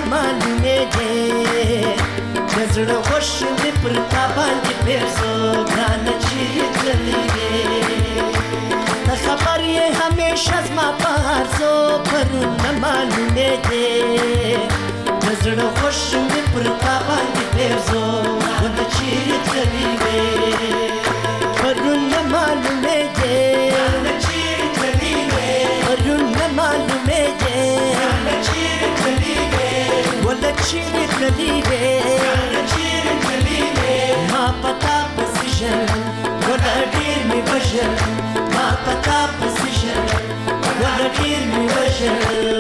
نمانلې زړه وشلې پر تا باندې پېرزو ګران چیرې تللې وې خبر یې همیشه زما په هرزو پرونه معلومې دي زړه خوش مې پر تا باندې پېرزو ونه چیرې تللې وې پرونه معلومې دي چیرې تللې وې پرونه معلومې دي چیرې تللې وې ونه چیرې تللې وې چیرې تللې وې ما پتا پسې ژړل ونه ډېر مې وژړل ما پتا پسې ژړل ونه ډېر مې وژړل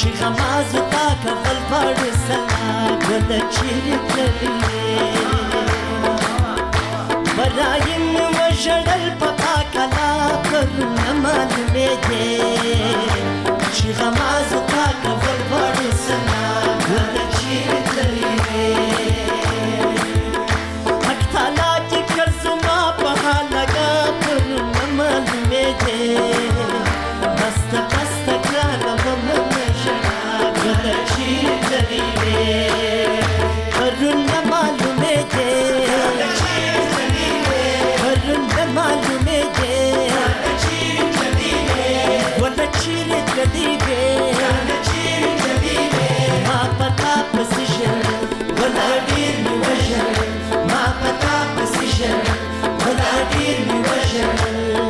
چې غمازو تا کول باړو سلا ګل چیرې تللې برایم وژړل پتا کلا پر نه معلومې دې چې غمازو تا کول باړو سلا ګل چیرې تللې حق تعالی چې کزما په لګا پر نه معلومې دې بسته بسته ګرانه ممه ژړا ګل چیرې تللې پرون نه معلومې دې پرون نه معلومې دې ګل چیرې تللې ما پتا پسې ژړل ګل ډېر مې وژړل ما پتا پسې ژړل ګل ډېر مې وژړل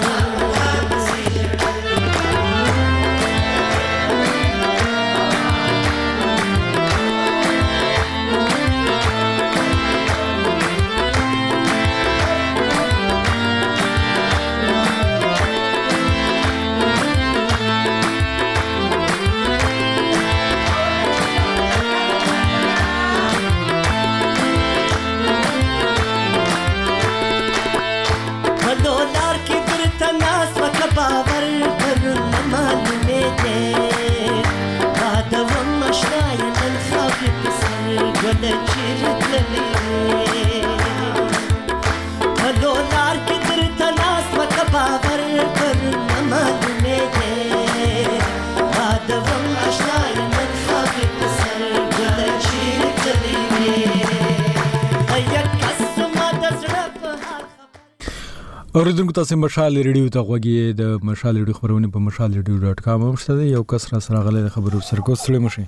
اوریدونکو تاسو مشال ریډیو ته غوږی د مشال ریډیو خبرونه په مشال ریډیو ډاټ کام هم شته یو کس را سره غلې خبرو سرکو ستړي مشه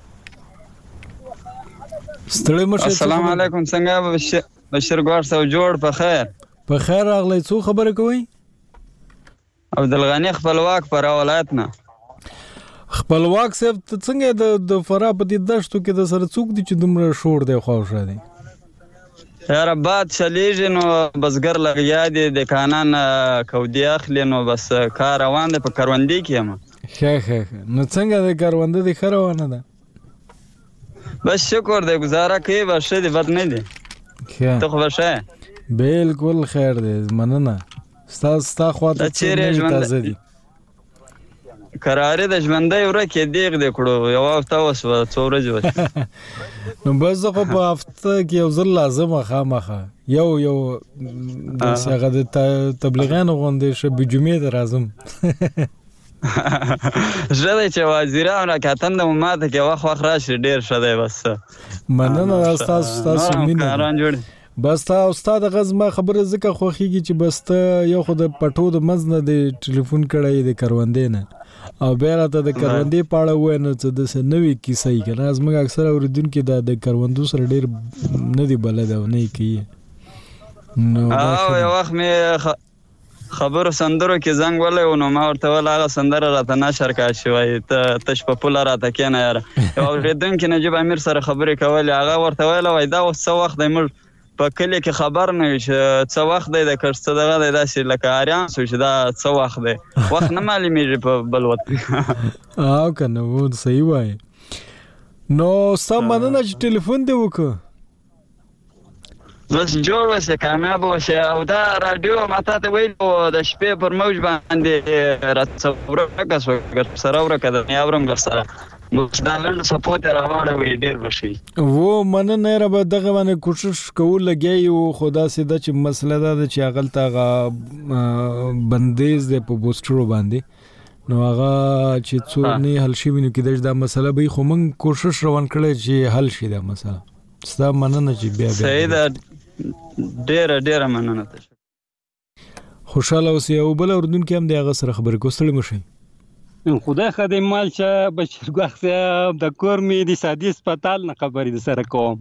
ستړي مشه السلام علیکم څنګه بشیر ګوار سو جوړ په خیر په خیر راغلی څو خبره کوي عبدالغنی خپلواک پر ولایت نه خپلواک صاحب څنګه د د فرا په دې دشتو کې د سره څوک دي چې دومره شور دی خوښه دی یاره باد چلیږي نو بزګر لګیا دي د کانان کودی اخلي نو بس کار روان دی په کروندې کې یم ښه ښه نو څنګه د کروندې د ښه روانه ده بس شکر دی گزاره کوي بس ښه دی بد نه دی ته خو به ښه بالکل خیر دی مننه ستا ستا خواته څه تازه دي قرارې د ژوندۍ ورکې دیغ دی کړو یو هفته وسوه څو ورځې وشوې نو بس زه خو په هفته کې یو ځل لازمه خامخه یو یو داسې هغه د تبلیغیانو غوندې شبې جمعې ته راځم ښه دی چې وزیران راکاتن د ماته کې وخت وخت راشي ډېر ښه دی بس مننه ستاسو ستاسو مینه بس تا استاد غزما خبره ځکه خوخیږي چې بس ته یو خو د پټو د مز نه د ټلیفون کړی د کروندې نه او بیا راته د کروندې په اړه ووایه نو څه داسې نوې کیسه یې که نه زموږ اکثره اورېدونکي دا د کروندو سره ډېر نه دي بلد او نه یې کوي نو او یو وخت مې خبرو سندرو کې زنګ ولی و نو ما ورته ویل هغه سندره راته نشر کا چې وایي ته تش په پوله راته کښېنه یاره یو اورېدونکي نجیب امیر سره خبرې کولې هغه ورته ویله وایي دا اوس څه وخت دی موږ په کلی کې خبر نه وي چې څه وخت دی د کښ څه دغه دی داسې لکه اریان شو چې دا څه وخت دی وخت نه معلومېږي په بل وطن او که نه و صحیح وایي نو ستا مننه چې ټلیفون دې وکړه بس جوړ اوسې کامیاب اوسې او دا راډیو ما تا ته ویلو د شپې پر موج باندې راڅه ورکه شوه سره ورکه ده مې اورم درسره اوس دا لنډ سپورټ یې راواړوئ ډېر به ښه و مننه یاره به دغه باندې کوشش کوو لګیا یو خو داسې ده چې مسله دا ده چې هغلته هغه بندیز دی په بوسټرو باندې نو هغه چې څو نه حل شوي نو کېدای شي دا مسله به وي خو موږ کوشش روان کړی چې حل شي دا مسله ستا مننه چې بیا بیا صحیح ده ډېره ډېره مننه ته خوشحاله اوسې او بل اورېدونکي هم د هغه سره خبرې کوو ستړي مه شئ خدای خدای مال چې بشیر ګواښ صاحب د کور مې د سادي هسپتال نه خبرې د سره کوم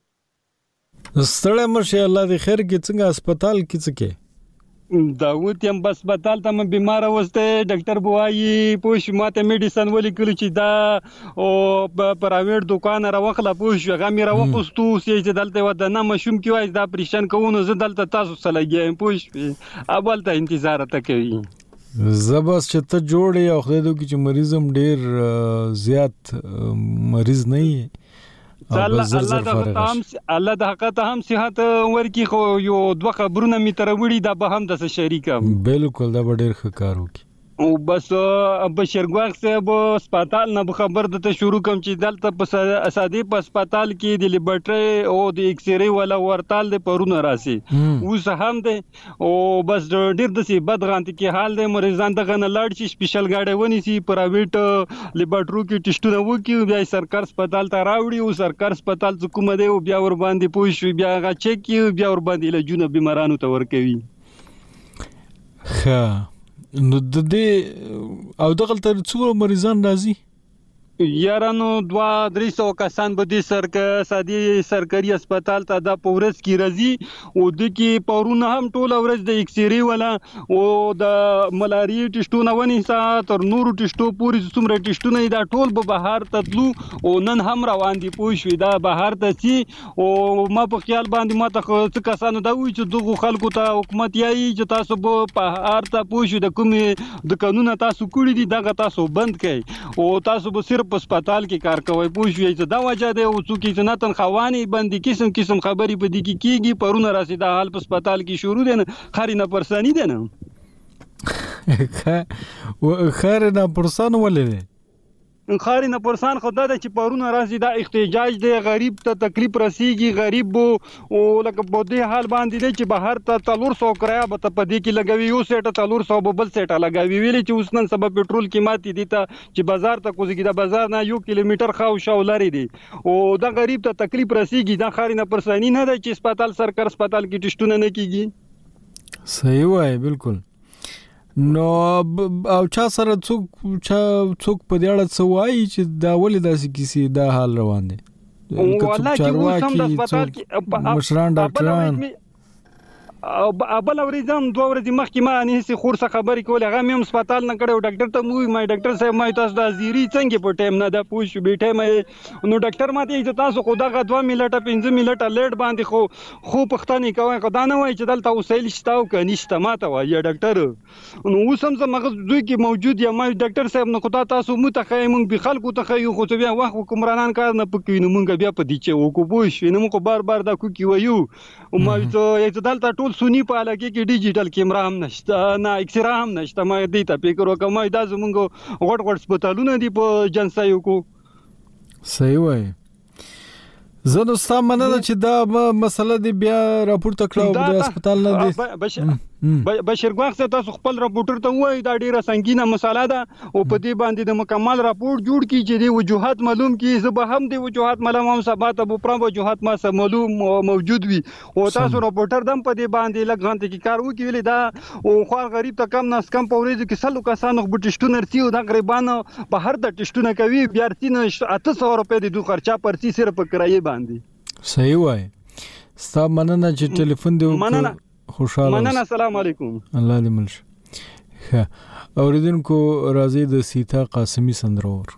ستړی مه شئ الله دې خیر کې څنګه هسپتال کې څه کې داود یم بس هسپتال ته مې بیماره اوس دی ډاکټر به وایي پوه شو ما ته میډیسن ولیکلو چې دا او پرایویټ دوکان راوخله پوه شو هغه مې راوخوستو اوس یې چې دلته یوه دنه ماشوم کې وایي دا اپریشن کوو نو زه دلته تاسو سره لګیا یم پوه شوې او هلته انتظار راته کوي زبس چې ته جوړې او خدای دې چې مریضم ډیر زیات مریض نه وي الله الله د هم الله د حق ته هم صحت ورکی خو یو دوه خبرونه می تر وړي دا به هم د شریکم بالکل دا ډیر ښه کار وکي او بس بشرګواغ صاحب هسپتال نه خبر دته شروع کوم چې دلته په اسادي په هسپتال کې د لیبرټري او د ایکس ری ولا ورتال د پرونه راسي اوس هم ده او بس ډیر د سی بدغانت کې حال د مریضان دغه نه لاړ شي سپیشل گاډي ونی سي پرایویټ لیبرټرو کې ټیسټونه وکي بیا سرکار هسپتال ته راوړي او سرکار هسپتال څخه دی او بیا ور باندې پوي شو بیا غا چک کی بیا ور باندې له جون بیمارانو ته ور کوي ښه نو د دې او دغه تر څو مریضان راځي یارانو دوا درې سو کسان به د سرکاري سادي سرکاري هسپتال ته د پورس کی راځي او د کی پورونه هم ټول ورځ د ایکس ری ولا او د ملاري ټیسټونه ونی سا تر نورو ټیسټو پوری څومره ټیسټونه دا ټول به بهر تدلو او نن هم روان دي پوه شو دا بهر ته سي او ما په خیال باندې ما ته څه کسانو دا وی چې دغه خلکو ته حکومت یایي چې تاسو به په هر ته پوه شو د کوم د قانون تاسو کړی دي دا تاسو بند کړئ او تاسو به صرف په هسپتال کې کار کوي پوه شو چې دا وجه ده او څوک چې نه تنخواني باندې قسم قسم خبري په دي کې کیږي پرونه راسي دا حال په هسپتال کې شروع دي نه خاري نه پرسانی دي نه خیر نه پرسان ولې خاري نه پرسان خو دا چې پرونه راځي دا احتجاج دی غریب ته تکلیف رسیږي غریب او لکه په دې حال باندې دی چې بهر ته تلور سو کریا به ته په دې کې لګوي یو سیټه تلور سو بل سیټه لګوي ویلي چې اوس نن سبب پېټرول قیمتي دي ته چې بازار ته کوزي د بازار نه یو کیلومتر خاو شاو لري دي او دا غریب ته تکلیف رسیږي دا خاري نه پرسانی نه دی چې هسپتال سرکار هسپتال کې ټیسټونه نه کیږي صحیح وای بالکل نو او چا سره څوک چا څوک په دې اړه څه وایي چې دا ولې داسې کیسې دا حال روان دي والله چې اوس هم د هسپتال کې مشران ډاکټران او بل ورځم دوه ورځې مخکې ما نه سي خور څه خبرې کولې هغه مې هم هسپتال نه کړو ډاکټر ته مو ما ډاکټر صاحب ما تاسو د زیری څنګه په ټیم نه دا پوښ به ټیم نو ډاکټر ماته چې تاسو خو دغه دوه میلټه پنځه میلټه لیټ باندې خو خو پښتني کوي خو دا نه وای چې دلته وسایل شتاو ک نشته ماته وای ډاکټر نو اوس هم زما دوی کې موجود یا ما ډاکټر صاحب نو خدای تاسو مو ته خیمون به خلکو ته خیو خو بیا وخت حکمرانان کار نه پکې نو مونږ بیا په دې چې وکړو پوښ نو مو خو بار بار دا کو کی وایو او ما چې دلته ټول سونی په لګي کې ډیجیټل کیمرا هم نشته نه ایکسرا هم نشته ما دې ته فکر وکم دا زمونږ غټ غټ هسپتالونه دي په جنسایو کو صحیح وای زه نو ستا مننه چې دا مسله دی بیا راپورته کړو د هسپتال نه دی بشرګواغ څه تاسو خپل راپورټر ته وای دا ډیره سنگینه مسله ده او په دې باندې د مکمل راپورټ جوړ کی چې د وجوهات معلوم کی زه به هم د وجوهات معلوم هم سبات ابو پرم وجوهات ما سره معلوم موجود وي او تاسو راپورټر دم په دې باندې لږ غنټه کې کار وکړي ویل دا او خو غریب ته کم ناس کم په ورځ کې سلو کسانو په ټیسټونه رسي او دا غریبانو په هر د ټیسټونه کوي بیا رسینه اته سوه روپۍ د دوه خرچه پرسي صرف په کرایه باندې صحیح وای ستا مننه چې ټلیفون دی مننه خوشاله مننه السلام علیکم الله دې ملش ښه اوریدونکو راځي د سیتا قاسمی سندرور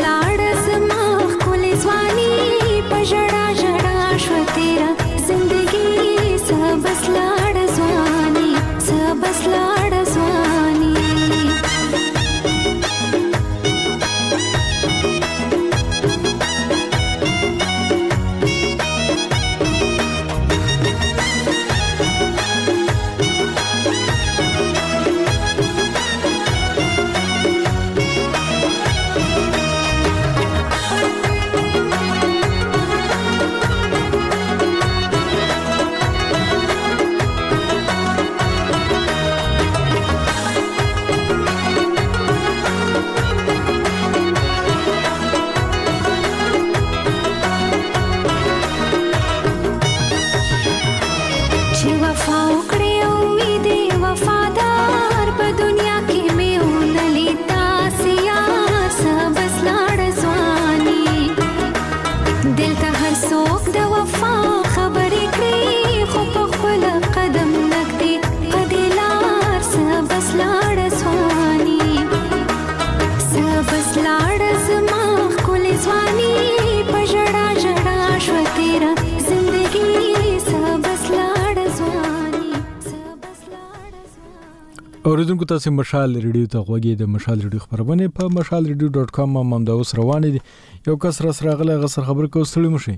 لاړ زما ښکلې ځواني په ژړا ژړا شوه تېره زندګي څه بس لاړ ځواني څه بس لاړ ځواني اوریدونکو تاسو مشال ریډیو ته غوږی د مشال ریډیو خبرونه په مشال ریډیو ډاټ کام باندې د اوس روان دي یو کس را سره غله غسر خبر کو ستړي مشي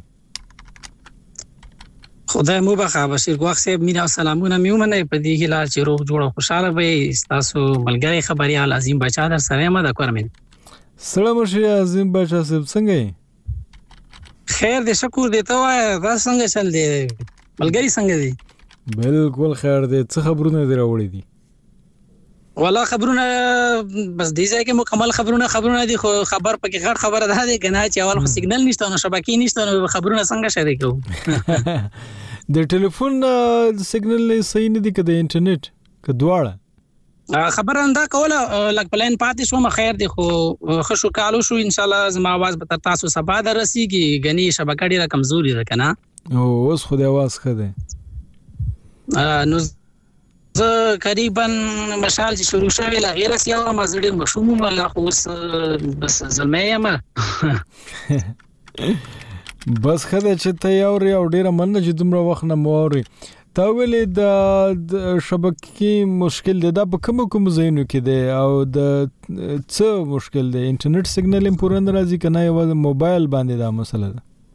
خدای مو بخا بشیر ګواخ صاحب مینا سلامونه میومنه په دې کې لا چې روغ جوړ خوشاله وي تاسو ملګری خبريال عظیم بچا در سره ما د کورمن سلام شي عظیم بچا صاحب څنګه خیر دې شکر دې ته وای دا څنګه چل دی ملګری څنګه دی بالکل خیر دې څه خبرونه دی راوړې دي ولا خبرونه بس دې ځای کې مکمل خبرونه خبرونه دي خو خبر پکې غټ خبره ده دي کنه چې اول خو سیګنل نشته نو شبکې نشته نو خبرونه څنګه شریک کوو د ټلیفون سیګنل نه صحیح نه دي که د انټرنیټ که دواړه خبره انده کوله لک پلان پاتې شو مخیر دي خو خوشو کالو شو ان شاء الله زما आवाज به تاسو سبا درسيږي غني شبکه ډیره کمزوري ده کنه او اوس خو د आवाज خده نو زه قریبا مشال چې شروع شوی لا غیر سیاو ما زړه مشوم ولا اوس بس زلمه ما بس خدای چې ته یو ری او ډیره مننه چې دومره وخت نه موري تا ویلې د شبکې مشکل دی دا په کوم کوم ځایونو کې دی او د څه مشکل دی انټرنیټ سیګنل هم پوره نه راځي کنه یو موبایل باندې دا مسله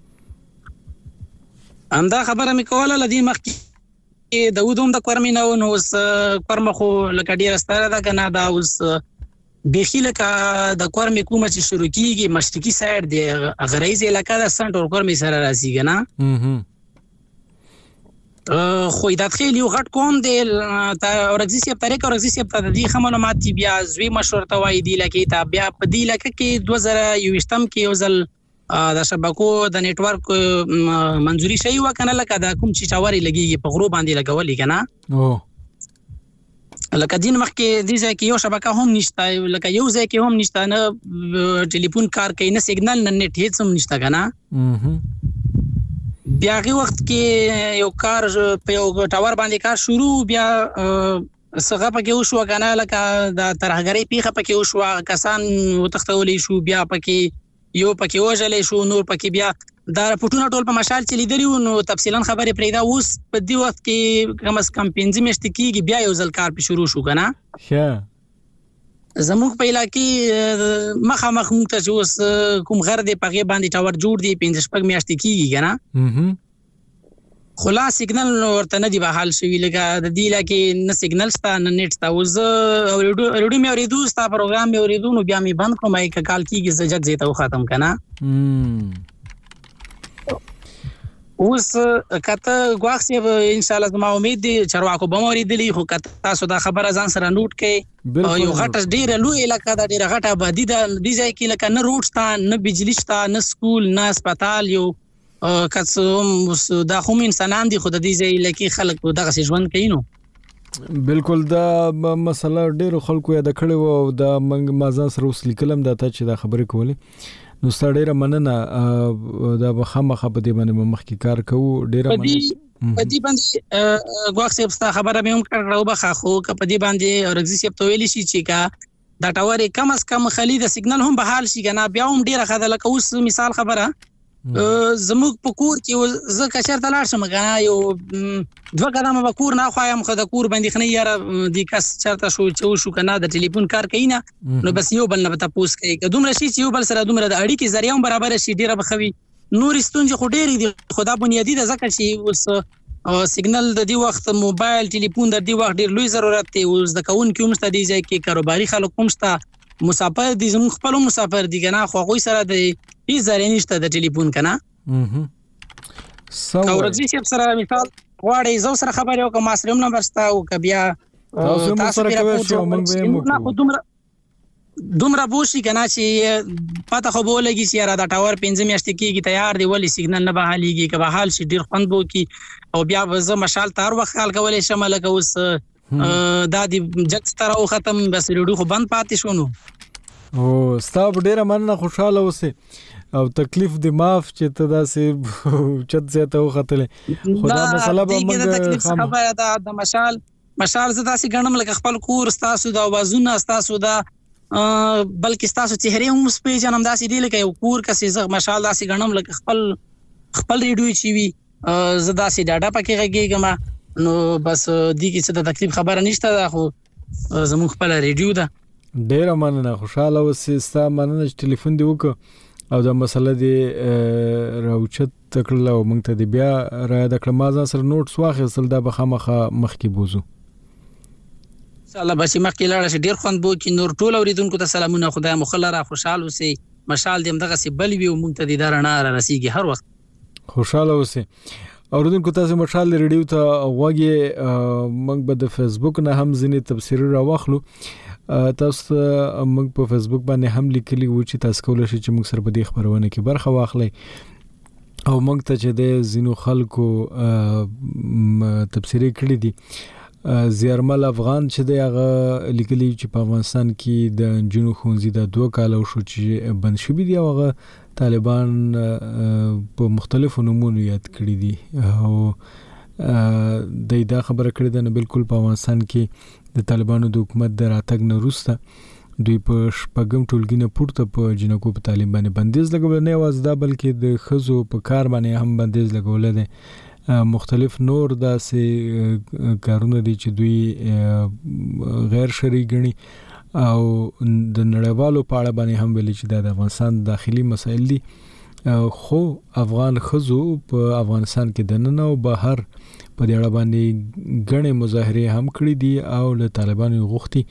ده امدا خبره مې کوله لدی مخکې د ودوم د کورمینو نو اوس کورم خو لکه ډیر ستاره ده کنه دا اوس بخیل کا د کورم کومه چې شروع کیږي مشرقي سایډ دی غریزي علاقہ د سنټر کورم سره راځي کنه خو دا خېل یو غټ کوم دی اورګزي سیب طریقه اورګزي سیب ته د خمنومات بیا زوی مشور ته وای دی لکه ته بیا په دی لکه کې دوه زره یوشتم کې یو ځل د شبکو د نت ورک منځوري شي وکنه لکه دا کوم چې چاوري لګيږي په غرو باندې لګولې کنه او لکه دین مخکې د ځای کې یو شبکه هم نشته لکه یو ځای کې هم نشته نه ټلیفون کار کوي نه سیګنل نه نت هیڅ هم نشته کنه بیا غي وخت کې یو کار په یو ټاور باندې کار شروع بیا څنګه پکې وشو کنه لکه د ترهګری پیخه پکې وشو کسان وتختولې شو بیا پکې یو پکې وژلې شو نور پکې بیا دا پټونه ټول په مشال چې لیدلی نو تفصیلا خبرې پرېدا اوس په دې وخت کې کم از کم پنځه میاشتې کېږي بیا یو ځل کار په شروع شو کنه ښه زموږ په علاقې مخامخ مونږ ته اوس کوم غر دی په غي باندې ټاور جوړ دی پنځه شپږ میاشتې کېږي کنه خلاص سیګنل ورته نه دی بحال شوی لکه د دې لکه نه سیګنل ستا نه نت ستا اوس اورېډو مې اورېدو ستا پروګرام مې اورېدو نو بیا مې بند کړم چې کال کېږي زجت زیته ختم کنه اوس کته غواخ سی ان شاء الله ما امید دي چرواکو بموري دي خو کته تاسو دا خبره ځان سره نوٹ کړئ یو غټه ډیره لوی علاقہ دا ډیره غټه آبادی ده د ځای کې لکه نه روډ شته نه بجلی شته نه سکول نه هسپتال یو کڅوم دا هم انسانان دي خو د دې ځای لکه خلک دغه ژوند کوي نو بالکل دا مسله ډیرو خلکو یاد کړي وو دا منګ مازان سره اوس لیکلم دا ته چې دا خبرې کولې نو ستړي مننه دا بخمه په دې باندې مخ کې کار کوو ډیره مننه په دې باندې غواخ صاحب ستا خبره مې هم کړو بخا خو په دې باندې اورګزي صاحب ته ویل شي چې کا دا ټاور کم از کم خلی د سیګنل هم بحال شي کنه بیا هم ډیره خدای لکه اوس مثال خبره زموږ په کور کې زه کچرته لاړ شم کنه یو دوه قدمه به کور نه خوایم خو د کور باندې خنه یاره د کس چرته شو چې شو کنه د ټلیفون کار کوي نه نو بس یو بل نه پتا پوس کوي که دومره شي چې یو بل سره دومره د اړیکې ذریعہ هم برابر شي ډیره بخوي نور ستونزې خو ډېرې دي خدا بنیادی د ځکه چې اوس سیګنل د دې وخت موبایل ټلیفون د دې وخت ډېر لوی ضرورت دی اوس د کون کې هم ستدي ځای کې کاروباري خلک هم شته مسافر دي زموږ خپل مسافر دي کنه خو غوي سره د هیڅ ځای نشته د ټلیفون کنه سو اورځي چې سره مثال غواړي زو سره خبرې وکم ما سره نمبر ستا او ک بیا تاسو سره کوي چې موږ به دومره دومره بوشي کنه چې پته خو به لګي چې را دا ټاور پنځه میاشتې کېږي تیار دی ولی سیګنل نه بحاليږي که بحال شي ډیر خوند بو کی او بیا زه مشال تار وخت خال کولې شمه لکه اوس دا دی جت تر او ختم بس ریډو خو بند پاتې شونو او ستاب ډیره مننه خوشاله اوسه او تکلیف دی معاف چې ته داسې چت زیاته وختلې خدا مسله به موږ خبره ده د مشال مشال زه داسې غنم لکه خپل کور ستاسو د اوازونه ستاسو د بلکې ستاسو چهره هم سپېجنم داسې دی لکه یو کور کسي زه مشال داسې غنم لکه خپل خپل ریډیو چی وی زه داسې ډاډه پکې غږیږم نو بس دی کې څه د تکلیف خبره نشته دا خو زموږ خپل ریډیو ده ډیره مننه خوشاله اوسې ستا مننه چې ټلیفون دی وکړه او دا مسله دی راوچت تکړه او موږ ته دی بیا را د کلمازه سره نوټس واخیستل دا به خامخه مخکې بوزو ان شاء الله بس مخکې لاړ شي ډیر خوند بو کې نور ټول اوریدونکو ته سلامونه خدای مخلره خوشاله اوسئ مشال دې دغه سی بل وی موږ ته دیدار نه را رسیږي هر وخت خوشاله اوسئ اوریدونکو تاسو مشال ریډیو ته وګورئ موږ به د فیسبوک نه هم ځینې تفسیر را واخلو تاسو موږ په فیسبوک باندې هم لیکلي و چې تاسو کولای شئ چې موږ سره په دې خبرونه کې برخه واخلئ او موږ ته چې د زینو خلکو تفسیرې کړې دي زیارمل افغان چې د هغه لیکلي چې په افغانستان کې د جنو خونځي د دوه کالو شو چې بند شوی دی هغه طالبان په مختلفو نمونو یاد کړی دي او د دا خبره کړې ده نه بالکل په افغانستان کې د طالبانو د حکومت د راتګ نه وروسته دوی په شپږم ټولګي نه پورته په جنکو په تعلیم باندې بندیز لګول نه یوازې دا بلکې د خزو په کار باندې هم بندیز لګول دي مختلف نور داسې کارونه دي چې دوی غیر شرعي ګڼي او د نړیوالو په اړه باندې هم ویلي چې د افغانستان داخلي مسایل دي خو افغان خزو په افغانستان کې د نن او بهر په دې اړه باندې غنې مظاهره هم کړې دي او له طالبانو غوښتي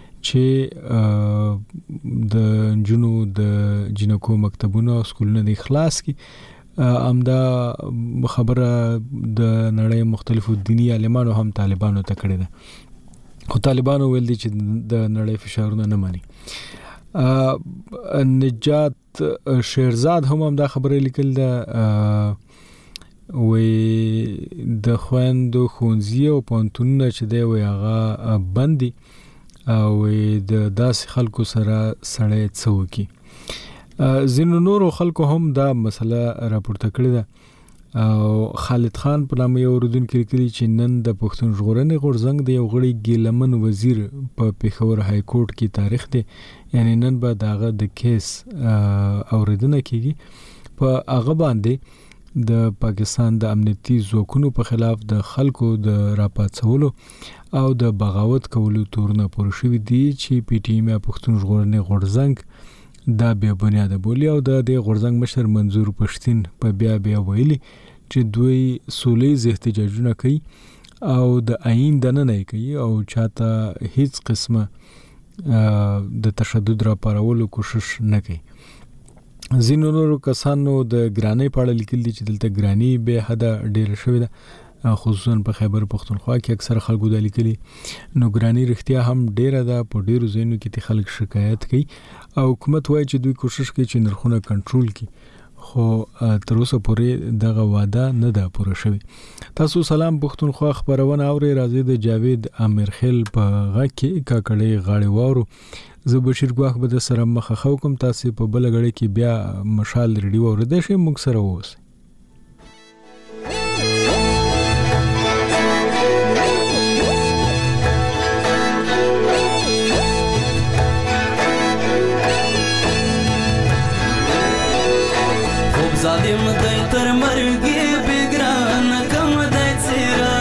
چې د جنو د جنکو مکتبونو او سکولونو د اخلاص کې امدا خبره د نړۍ مختلفو دینی عالمانو هم طالبانو ته کړې ده خو طالبانو ویل دي چې د نړۍ فشارونه نه مانی نجات شیرزاد هم هم دا خبره لیکل ده وې د خويندو خونځي او پونتونه چې دی وي هغه بندي او د داس خلکو سره سړی څوکي زینو نور خلکو هم دا مسله راپورته کړې ده او خالد خان په نامه یو اوریدونکو لیکلي چې نن د پښتون ژغورنې غورځنګ د یو غړي ګیلمن وزیر په پیښور های کورټ کې تاریخ دی یعنی نن به داغه د کیس اوریدنه کیږي په هغه باندې د پاکستان د امنیتي ځواکونو په خلاف د خلکو د راپاتولو او د بغاوت کولو تورونه پوره شوې دي چې پی ټی ایم پښتون ژغورنې غورځنګ دا بیا بنیاد بولی او د دې غورځنګ مشر منظور پښتين په بیا بیا ویلي چې دوی سولې احتجاجونه کوي او د آئین د نه نه کوي او چاته هیڅ قسمه د تشدد را پارولو کوشش نه کوي زینو نورو کسانو د ګرانی په اړه لیکل دي چې دلته ګرانی به حد ډیر شوی ده خصوصا په خیبر پختونخوا کې اکثر خلکو د لیکلي نو ګرانی رښتیا هم ډیره ده په ډیرو ځایونو کې ته خلک شکایت کوي او حکومت وایي چې دوی کوشش کوي چې نرخونه کنټرول کړي خو تر اوسه پورې دغه وعده نه ده پوره شوې تاسو سلام پختونخوا خبرونه اوري راځي د جاوید امیر خیل په غا کې کاکړې غاړي وورو زه بشیر ګواخ به د سره مخه خو کوم تاسو په بل غړي کې بیا مشال ریډیو اوریدل شي موږ سره اوسئ ظالم دی تر مرګي بګران کم دی څیرا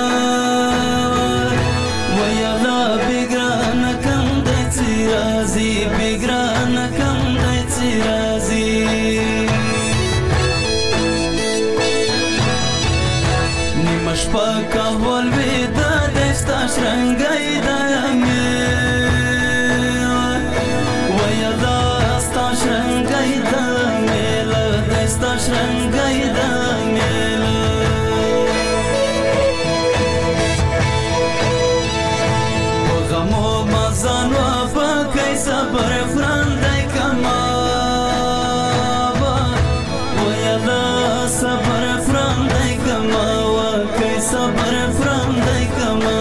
ویلا بګران کم دی څیرا زی بګران کم دی څیرا زی نیمه شپه کهول ویده دی ستا شرنګی دی شرنګای د میله په غمو مزان و پکې صبر فرندای کما ویلا صبر فرندای کما وکې صبر فرندای کما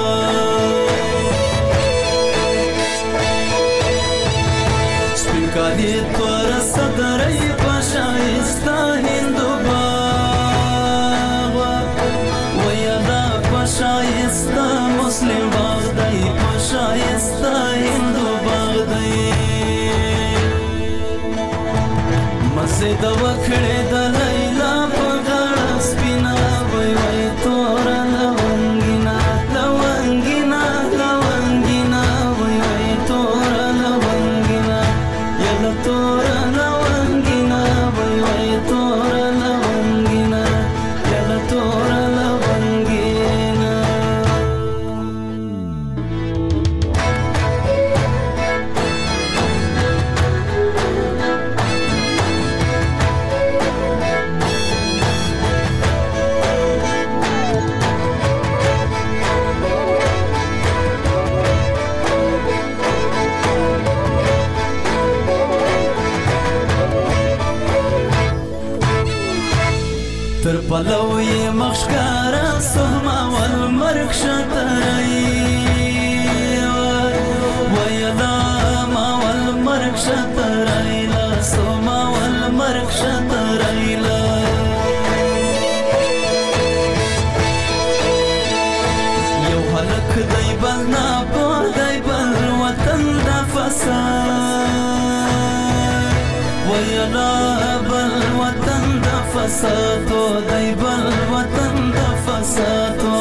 سپینکالی تور صدرای شایسته هندو باغ ویلا پشایسته مسلم باغ دی پشایسته هندو باغ دی مسجد وکړې د لیلا په غاړه سپینا وای وای تور لونګینا لونګینا لونګینا وای وای تور لونګینا یلا تور تر پلو یې مخشکاره سهما والمرګ شترای ویلا ما والمرګ شترای لا سهما والمرګ شترای لا یو هلک دی بل نه په دی بل وطن د فساد ویلا بل وطن د فسادو دی بل وطن د فسادو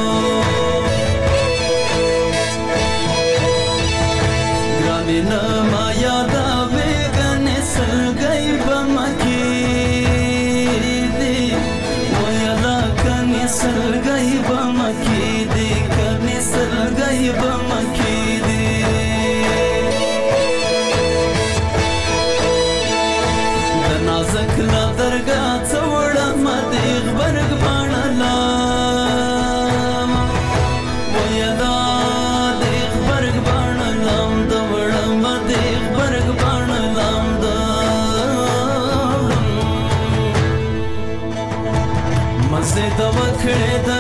ګرانې نه ما یادوې ګنې سلګۍ به مکې دي ویلا کنې سلګۍ به مکې دي کنې سلګۍ به مکې دي د نازک لا درګاه د وکړې د